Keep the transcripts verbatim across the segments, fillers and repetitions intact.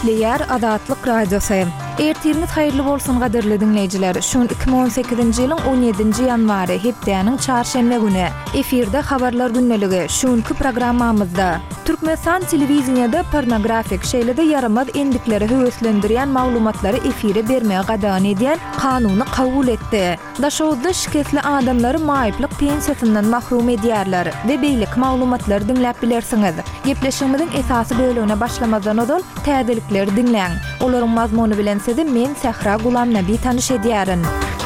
Nükleer Adatlyk Radiosu. Ertiriniz hayırlı bolsun gaderli dinleyijiler. Şun iki bin on sekizinji ýylyň on ýedinji ýanwary hepdeniň çarşembe güni efirde habarlar günneligi. Şunky programmamyzda Türkmenistan telewizionyada pornografik şeýlede yaramaz endikleri höwüslendirýän maglumatlary efire bermege gadany edýän kanuny kabul etdi. Daşowda şiketli adamlary maýyplyk pensiýasynyň mahrum edýärler we beýlik maglumatlary dinläp bilersiňiz. Gepleşigimiziň esasy bölügine başlamazdan odan täzelikleri dinleň. Olaryň mazmuny bilen sizi men Sehra Gulam Nabi tanyş edýärin.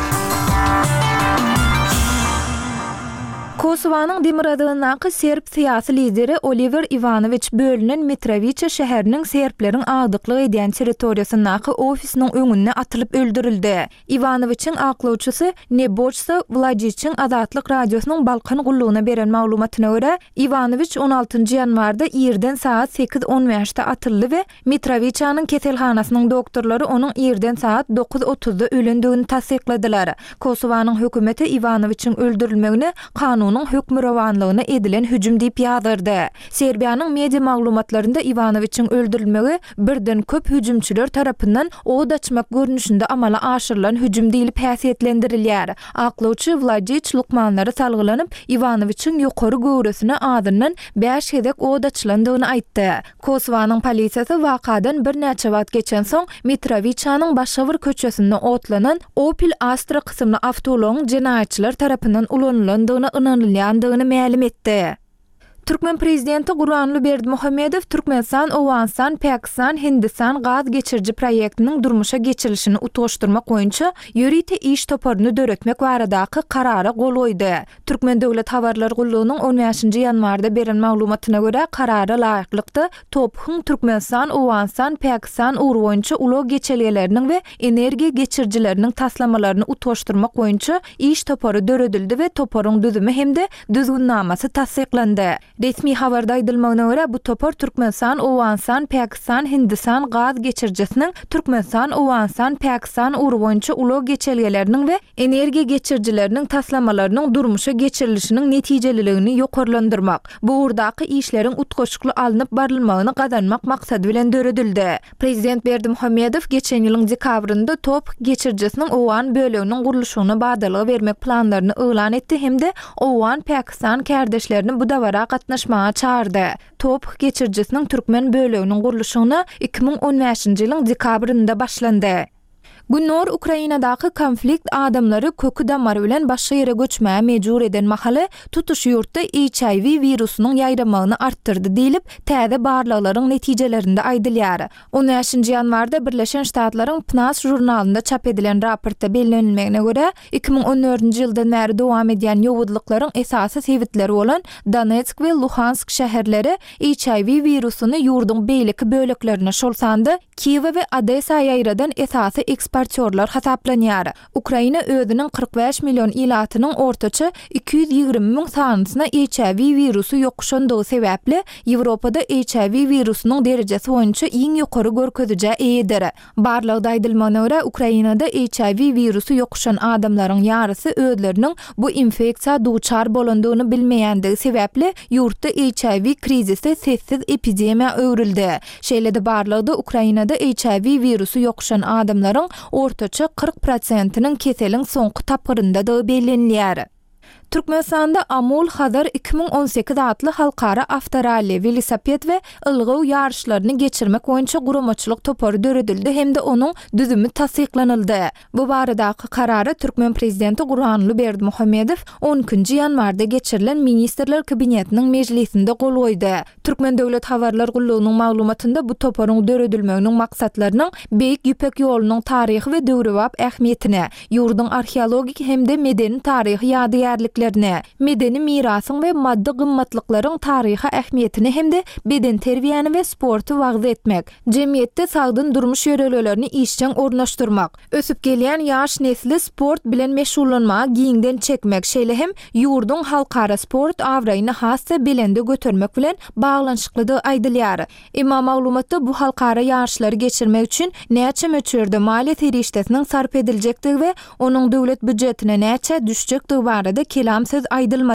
Kosovanyň Demiradagynyň Serb syýasy lideri Oliver Ivanović bölünen Mitrovica şäheriniň serbleriň agdyklyk edýän territoriýasynyň ofisiniň öňüne atylyp öldürildi. Ivanovićiň aklawçysy Nebochsa Vladiçiň Adatlyk radiosynyň Balkan gullugyna beren maglumatyna görä, Ivanović on altynjy ýanwarda ýerden saat sekiz on beşde atyldy we Mitrovicanyň keselhanasynyň doktorlary onuň ýerden saat dokuz otuzda ölendigini tasdikladylar. Kosovanyň hökümeti Ivanovićiň öldürilmegini kanun hükmü rawanlygyna edilen hüjüm diýip ýazdyrdy. Serbiýanyň media maglumatlarynda Ivanovićiň öldürilmegi birden köp hüjümçüler tarapyndan od açmak görnüşinde amala aşyrylan hüjüm diýilip häsiýetlendirilýär. Aklawçy Vladiç lukmanlary salgylanyp Ivanovićiň ýokary göwresine adyndan beş hedek od açylandygyny aýtdy. Kosovanyň polisiýasy wakadan bir näçe wagt geçen soň Mitrovicanyň Başawır köçesinde otlanan Opel Astra kysymly awtologyň jenaýatçylar tarapyndan ulanýandygyny ynanylýandygyny ma'lum etdi. Türkmen prezidenti Gurbanly Berdimuhammedow Türkmenistan, Owanstan, Pakistan, Hindistan gaz geçirji proyektiniň durmuşa geçirilişini utoşdurmak boýunça ýörite iş toparyny döretmek baradaky karara gol goýdy. Türkmen Döwlet Habarlar Gullugynyň on beşinji ýanwarda beren maglumatyna görä karara laýyklykda Tophuň Türkmenistan, Owanstan, Pakistan uruw boýunça ulo geçelgeleriniň we energiýa geçirjileriniň taslamalaryny utoşdurmak boýunça iş topary döredildi we toparyň düzümi hemde düzgünnamasy tasdiklandy. Resmi habarda aýdylmagyna görä bu topar Türkmenistan, Owanstan, Pakistan, Hindistan gaz geçirjisiniň Türkmenistan, Owanstan, Pakistan uruw boýunça ulo geçelgeleriniň we energiýa geçirjileriniň taslamalarynyň durmuşa geçirilişiniň netijeliligini ýokarlandyrmak, bu urdaky işleriň utgaçykly alınıp barylmagyny gadanmak maksady bilen döredildi. Prezident Berdimuhammedow geçen ýylyň dekabrynda top geçirjisiniň Owan böleginiň guruluşyna badalyg bermek planlaryny elan etdi hemde Owan Pakistan kardeşlerini bu dawara gatnaşmaga çağırdy. Top geçirjisiniň Türkmen böleginiň guruluşyna iki bin on beşinji ýylyň dekabrynda başlandy. Günnor Ukrainadaky konflikt adamlary kökü damary bilen başga ýere göçmäge mejbur eden mahaly tutuş ýurtda H I V wirusynyň ýaýramagyny artdyrdy diýilip täze barlaklaryň netijelerinde aýdylýar. on beşinji ýanwarda Birleşen Ştatlaryň P N A S jurnalynda çap edilen raportda bellenilmegine görä iki bin on dördünji ýyldan bäri dowam edýän ýowudlyklaryň esasy sebitleri bolan Donetsk we Luhansk şäherleri H I V wirusyny ýurduň beýleki böleklerine şolsandy Kiýew we Odessa ýaýradan esasy eksportörler hasaplanýar. Ukraina özüniň kırk beş milyon ilatynyň ortaça iki yüz ýygrimi miň sanysyna H I V wirusu ýokuşandygy sebäpli Ýewropada H I V wirusynyň derejesi boýunça iň ýokary görkezije eýdir. Barlygyda aýdylmagyna görä Ukrainada H I V wirusu ýokuşan adamlaryň ýarysy özleriniň bu infeksiýa duçar bolandygyny bilmeýändigi sebäpli ýurtda H I V krizisi sessiz epidemiýa öwrildi. Şeýlede barlygyda Ukrainada H I V wirusu ýokuşan adamlaryň ortaça kırk prosentiniň keseliň soňky tapyrynda da bellenilýär. Türkmenistanda Amul Hazar iki bin on sekiz adly halkara avtoralli, velosiped we ılgyw ýarşlaryny geçirmek boýunça guramaçylyk topary döredildi hemde onuň düzümi tasdiklanyldy. Bu baradaky karary Türkmen prezidenti Gurbanly Berdimuhammedow on ikinji ýanwarda geçirilen ministrler kabinetiniň mejlisinde gol goýdy. Türkmen Döwlet Habarlar Gullugynyň maglumatynda bu toparyň döredilmeginiň maksatlarynyň beýik ýüpek ýolunyň taryhy we döwrebap ähmiýetine, ýurduň arheologik hemde medeni taryhy ýadygarlyk medeni mirasyň we maddi gymmatlyklaryň taryhy ähmiýetini hemde beden terbiýany we sporty wagzy etmek, jemgyýetde sagdyn durmuş ýöreleglerini işçiň ornaşdyrmak, ösüp gelýän ýaş nesli sport bilen meşgullanmagy giňden çekmek şeýle hem ýurduň halkara sport awraýyny hassa belende götürmek bilen baglanşyklydy aýdylýar. Emma maglumatda bu halkara ýarşlary geçirmek üçin näçe möçürde maliýet ýerişdesiniň sarp ediljekdigi we onuň döwlet büdjetine näçe düşjekdigi barada kelam söz aýdylmady.